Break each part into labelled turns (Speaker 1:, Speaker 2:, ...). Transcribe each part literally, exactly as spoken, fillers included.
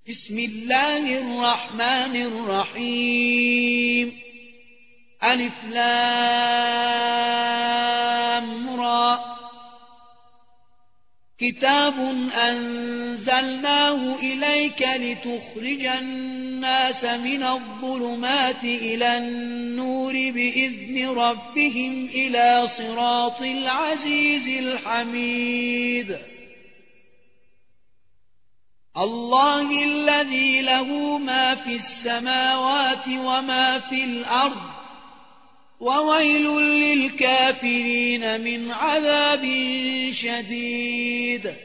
Speaker 1: بسم الله الرحمن الرحيم ألف لام را كتاب أنزلناه إليك لتخرج الناس من الظلمات إلى النور بإذن ربهم إلى صراط العزيز الحميد الله الذي له ما في السماوات وما في الأرض وويل للكافرين من عذاب شديد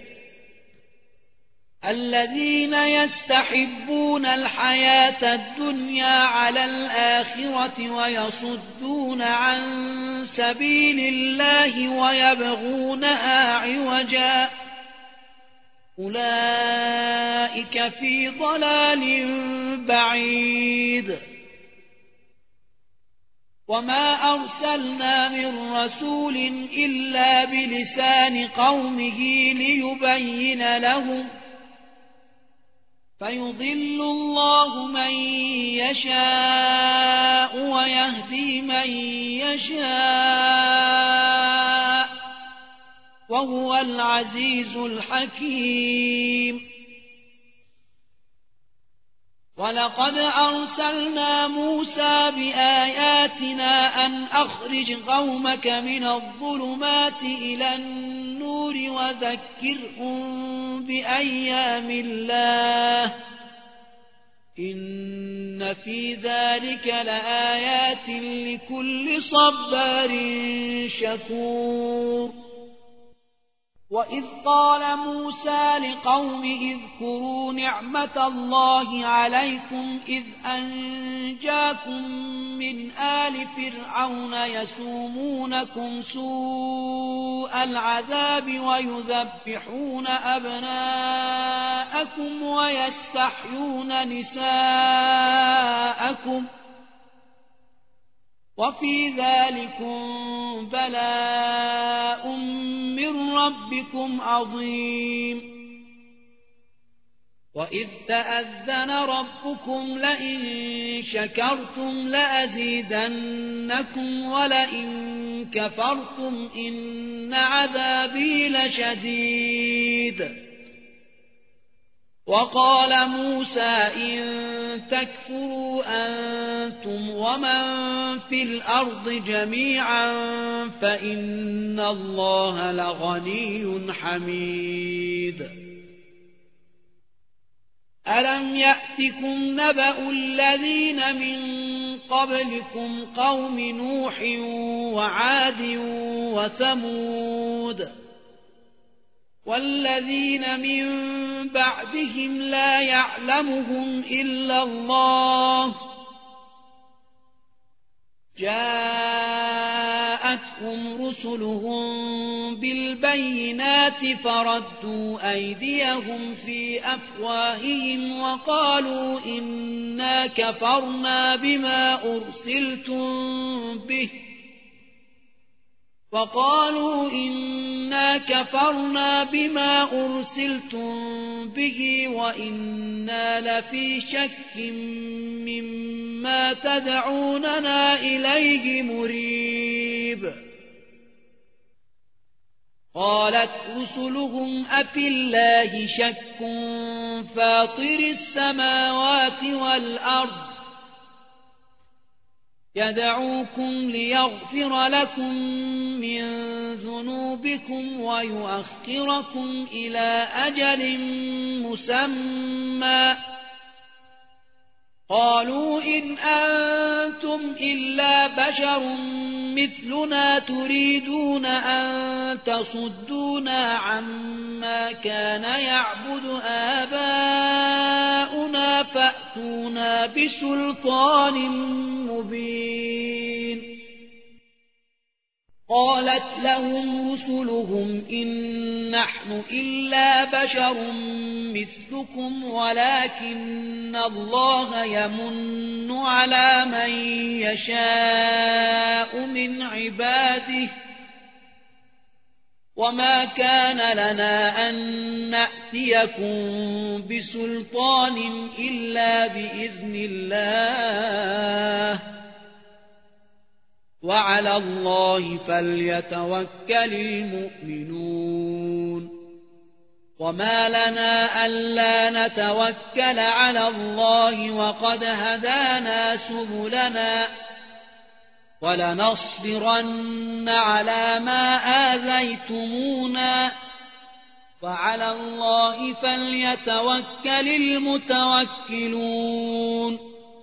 Speaker 1: الذين يستحبون الحياة الدنيا على الآخرة ويصدون عن سبيل الله ويبغونها عوجا أولئك في ضلال بعيد وما أرسلنا من رسول إلا بلسان قومه ليبين لهم فيضل الله من يشاء ويهدي من يشاء وهو العزيز الحكيم ولقد أرسلنا موسى بآياتنا أن أخرج قومك من الظلمات إلى النور وذكرهم بأيام الله إن في ذلك لآيات لكل صبار شكور وإذ قال موسى لقومه اذكروا نعمة الله عليكم إذ أنجاكم من آل فرعون يسومونكم سوء العذاب ويذبحون أبناءكم ويستحيون نساءكم وفي ذلكم بلاء من ربكم عظيم وإذ تأذن ربكم لئن شكرتم لأزيدنكم ولئن كفرتم إن عذابي لشديد وقال موسى إن تكفروا أنتم ومن في الأرض جميعا فإن الله لغني حميد ألم يأتكم نبأ الذين من قبلكم قوم نوح وعاد وثمود والذين من بعدهم لا يعلمهم إلا الله جاءتهم رسلهم بالبينات فردوا أيديهم في أفواههم وقالوا إنا كفرنا بما أرسلتم به وقالوا إنا كفرنا بما أرسلتم به وإنا لفي شك مما تدعوننا إليه مريب قالت رسلهم أفي الله شك فاطر السماوات والأرض يدعوكم ليغفر لكم من ذنوبكم ويؤخركم إلى أجل مسمى قالوا إن أنتم إلا بشر مثلنا تريدون أن تصدونا عما كان يعبد آباؤنا فأتونا بسلطان مبين قالت لهم رسلهم إن نحن إلا بشر مثلكم ولكن الله يمن على من يشاء من عباده وما كان لنا أن نأتيكم بسلطان إلا بإذن الله وعلى الله فليتوكل المؤمنون وما لنا ألا نتوكل على الله وقد هدانا سبلنا ولنصبرن على ما آذيتمونا وعلى الله فليتوكل المتوكلون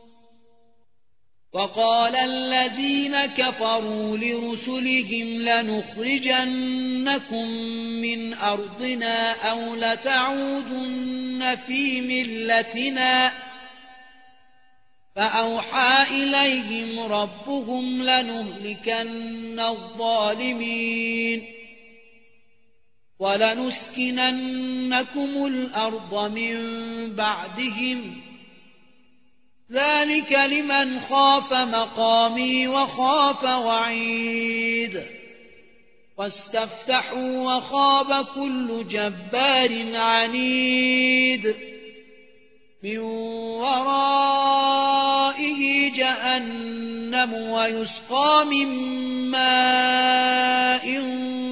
Speaker 1: وقال الذين كفروا لرسلهم لنخرجنكم من أرضنا أو لتعودن في ملتنا فأوحى إليهم ربهم لنهلكن الظالمين ولنسكننكم الأرض من بعدهم ذلك لمن خاف مقامي وخاف وعيد واستفتحوا وخاب كل جبار عنيد من ورائه جهنم ويسقى من ماء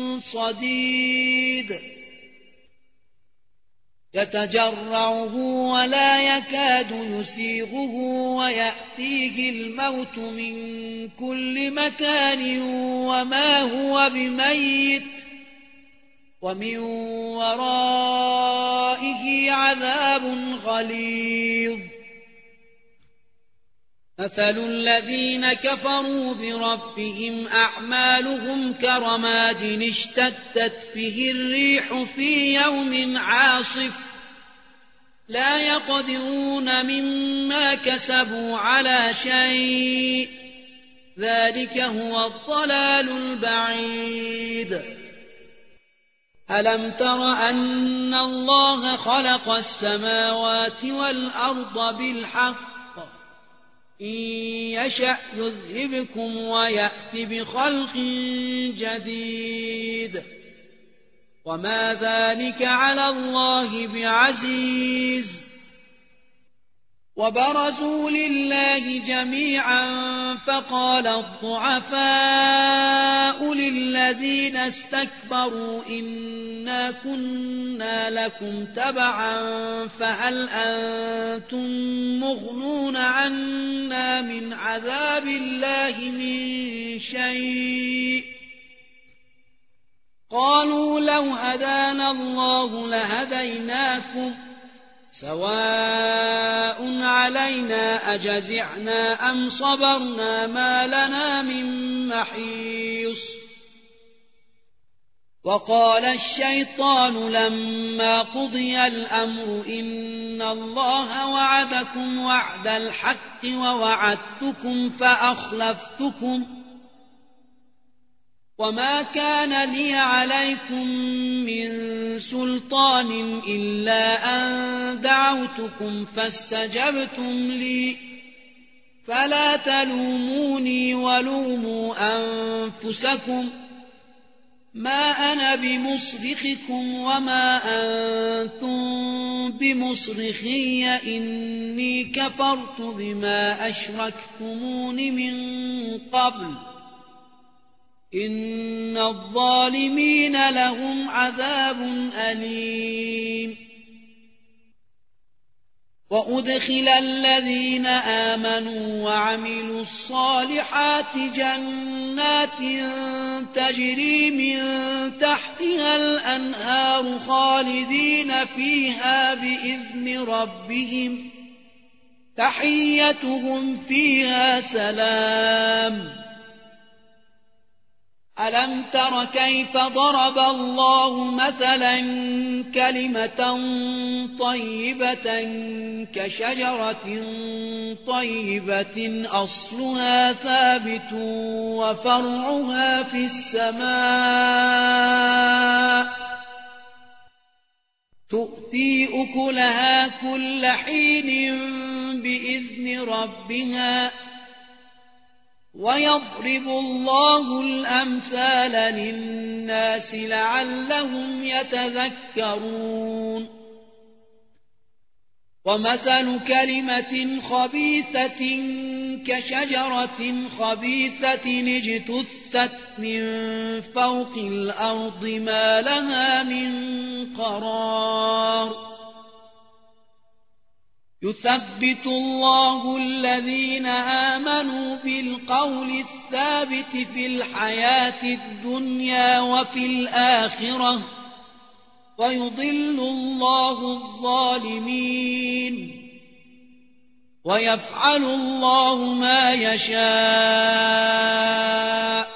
Speaker 1: صديد يتجرعه ولا يكاد يسيغه ويأتيه الموت من كل مكان وما هو بميت ومن ورائه عذاب غليظ مثل الذين كفروا بربهم أعمالهم كرماد اشتدت به الريح في يوم عاصف لا يقدرون مما كسبوا على شيء ذلك هو الضلال البعيد ألم تر أن الله خلق السماوات والأرض بالحق إن يشأ يذهبكم ويأت بخلق جديد وما ذلك على الله بعزيز وبرزوا لله جميعا فقال الضعفاء للذين استكبروا إنا كنا لكم تبعا فهل أنتم مغنون عنا من عذاب الله من شيء قالوا لو هدانا الله لهديناكم سواء علينا أجزعنا أم صبرنا ما لنا من محيص وقال الشيطان لما قضي الأمر إن الله وعدكم وعد الحق ووعدتكم فأخلفتكم وما كان لي عليكم من سلطان إلا أن دعوتكم فاستجبتم لي فلا تلوموني ولوموا أنفسكم ما أنا بمصرخكم وما أنتم بمصرخي إني كفرت بما أشركتمون من قبل إن الظالمين لهم عذاب أليم وأدخل الذين آمنوا وعملوا الصالحات جنات تجري من تحتها الأنهار خالدين فيها بإذن ربهم تحيتهم فيها سلام ألم تر كيف ضرب الله مثلا كلمة طيبة كشجرة طيبة أصلها ثابت وفرعها في السماء تؤتي أكلها كل حين بإذن ربها ويضرب الله الأمثال للناس لعلهم يتذكرون ومثل كلمة خبيثة كشجرة خبيثة اجتثت من فوق الأرض ما لها من قرار يثبت الله الذين آمنوا بالقول الثابت في الحياة الدنيا وفي الآخرة ويضل الله الظالمين ويفعل الله ما يشاء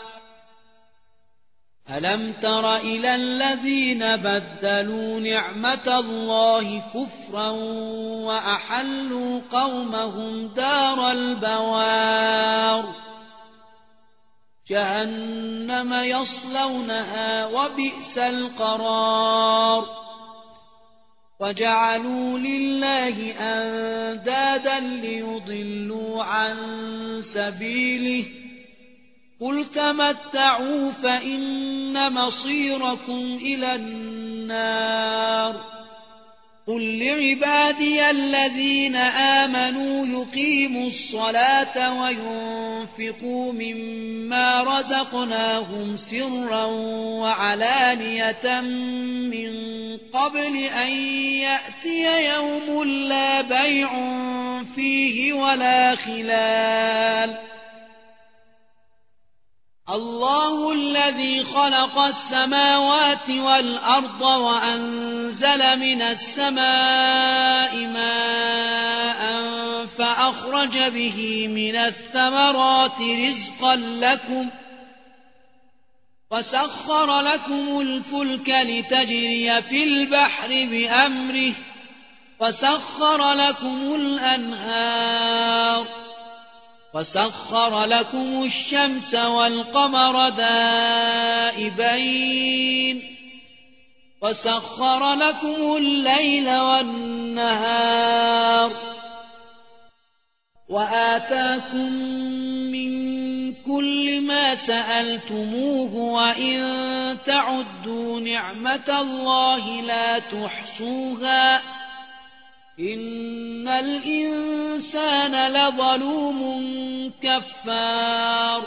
Speaker 1: ألم تر إلى الذين بدلوا نعمة الله كفرا وأحلوا قومهم دار البوار جهنم يصلونها وبئس القرار وجعلوا لله أندادا ليضلوا عن سبيله قل تمتعوا فإن مصيركم إلى النار قل لعبادي الذين آمنوا يقيموا الصلاة وينفقوا مما رزقناهم سرا وعلانية من قبل أن يأتي يوم لا بيع فيه ولا خلال الله الذي خلق السماوات والأرض وأنزل من السماء ماء فأخرج به من الثمرات رزقا لكم وسخر لكم الفلك لتجري في البحر بأمره وسخر لكم الأنهار وسخر لكم الشمس والقمر دائبين وسخر لكم الليل والنهار وآتاكم من كل ما سألتموه وإن تعدوا نعمة الله لا تحصوها إن الإنسان لظلوم كفار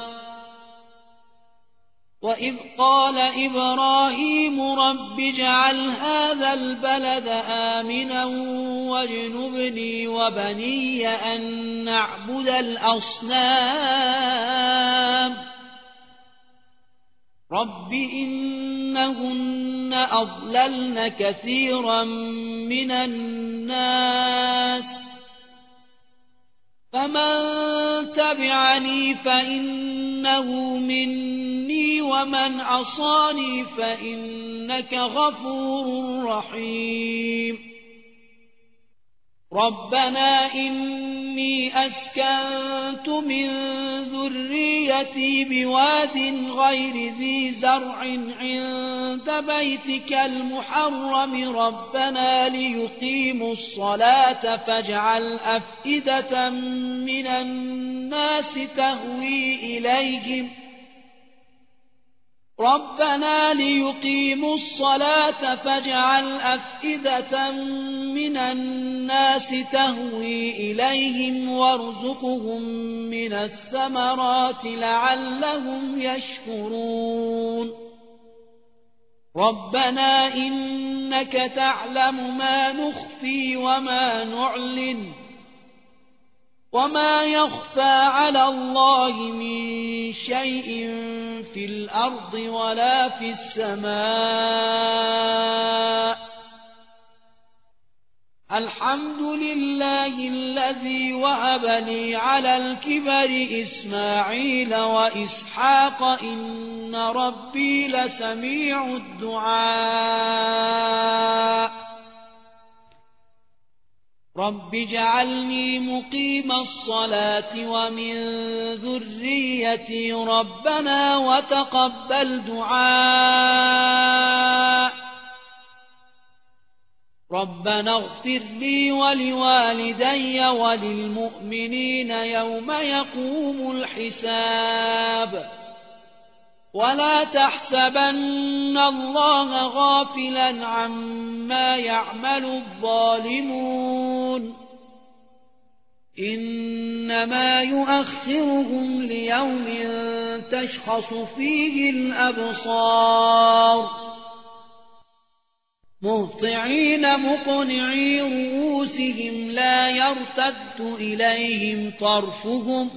Speaker 1: وإذ قال إبراهيم رب اجعل هذا البلد آمنا واجنبني وبني أن نعبد الأصنام رب إنهن أضللن كثيرا من الناس فمن تبعني فإنه مني ومن عصاني فإنك غفور رحيم ربنا إني أسكنت من ذريتي بواد غير ذي زرع عند بيتك المحرم ربنا ليقيموا الصلاة فاجعل أفئدة من الناس تهوي إليهم ربنا ليقيموا الصلاة فاجعل أفئدة من الناس تهوي إليهم وارزقهم من الثمرات لعلهم يشكرون ربنا إنك تعلم ما نخفي وما نعلن وما يخفى على الله من شيء في الأرض ولا في السماء الحمد لله الذي وهب لي على الكبر إسماعيل وإسحاق إن ربي لسميع الدعاء رب اجعلني مقيم الصلاة ومن ذريتي ربنا وتقبل دعاء ربنا اغفر لي ولوالدي وللمؤمنين يوم يقوم الحساب ولا تحسبن الله غافلا عما يعمل الظالمون إنما يؤخرهم ليوم تشخص فيه الأبصار مهطعين مقنعي رؤوسهم لا يرتد إليهم طرفهم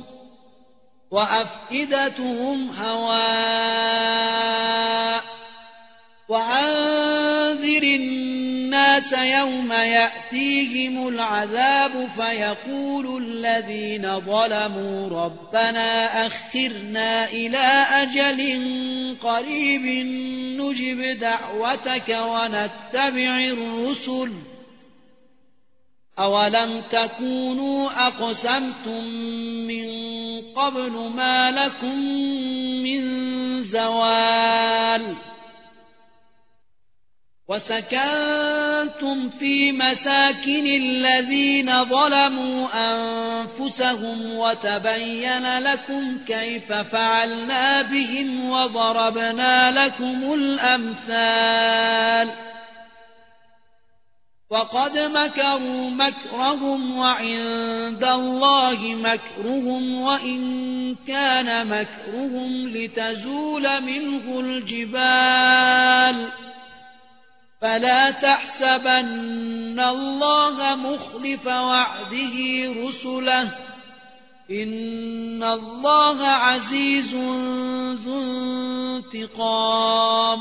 Speaker 1: وأفئدتهم هواء وأنذر الناس يوم يأتيهم العذاب فيقول الذين ظلموا ربنا أخرنا إلى أجل قريب نجب دعوتك ونتبع الرسل أولم تكونوا أقسمتم من قبل ما لكم من زوال وسكنتم في مساكن الذين ظلموا أنفسهم وتبين لكم كيف فعلنا بهم وضربنا لكم الأمثال وقد مكروا مكرهم وعند الله مكرهم وإن كان مكرهم لتزول منه الجبال فلا تحسبن الله مخلف وعده رسله إن الله عزيز ذو انتقام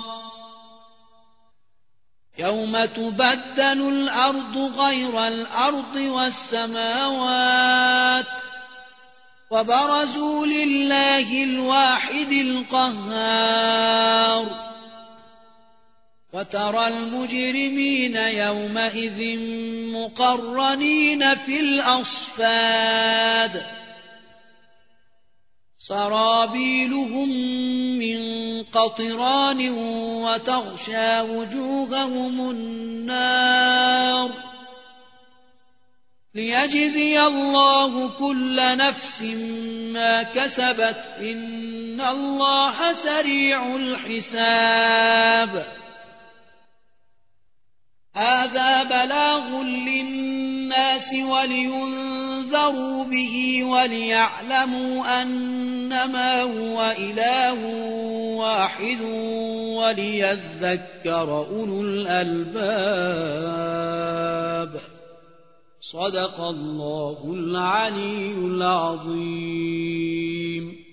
Speaker 1: يوم تبدل الأرض غير الأرض والسماوات وبرزوا لله الواحد القهار وترى المجرمين يومئذ مقرنين في الأصفاد سرابيلهم من قطران وتغشى وجوههم النار ليجزي الله كل نفس ما كسبت إن الله سريع الحساب هذا بلاغ للناس ولينذروا به وليعلموا أنما هو إله واحد وليذكر أولو الألباب صدق الله العلي العظيم.